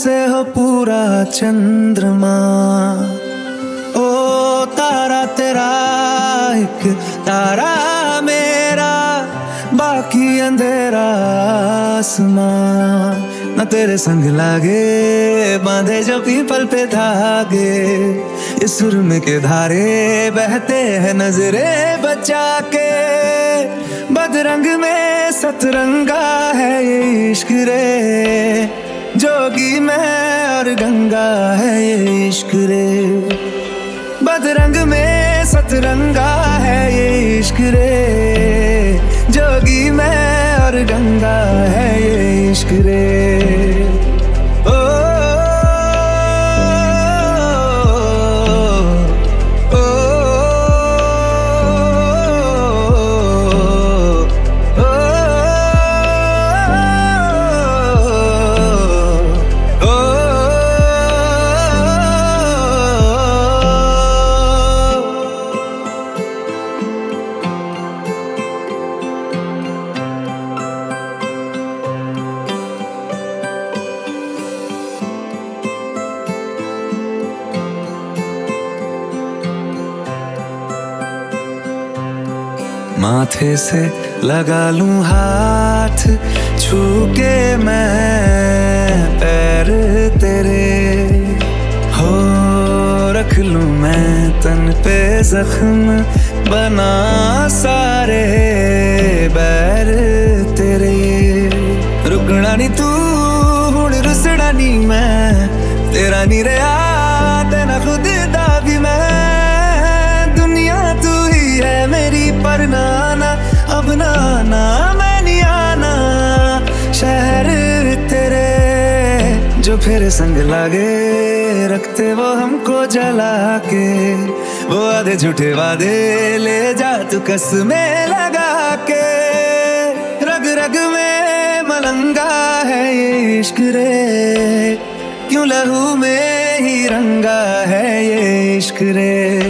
से हो पूरा चंद्रमा। ओ तारा तेरा एक तारा मेरा, बाकी अंधेरा आसमां। न तेरे संग लागे बांधे जो पीपल पे धागे, इस सुरम के धारे बहते हैं नजरे बचा के। बदरंग में सतरंगा है ये इश्क रे, जोगी मैं और गंगा है ये इश्क रे। बदरंग में सतरंगा है ये इश्क रे, जोगी मैं और गंगा है ये इश्क रे। ओ, ओ, ओ, माथे से लगा लूं हाथ, छू के मैं पैर तेरे, हो रख लूं मैं तन पे जख्म, बना सारे बैर तेरे। रुकना नी तू हुण रुसड़ा नी मैं, तेरा नी रहा तेना खुद दा भी मैं। दुनिया तू ही है मेरी पर नाना, अब नाना मैं नहीं आना। शहर तेरे जो फिर संग लागे, रखते वो हमको जला के। वो आधे झूठे वादे ले जा तू कसमें लगा के। रग रग में मलंगा है ये इश्क रे, क्यों लहू में ही रंगा है ये इश्क रे।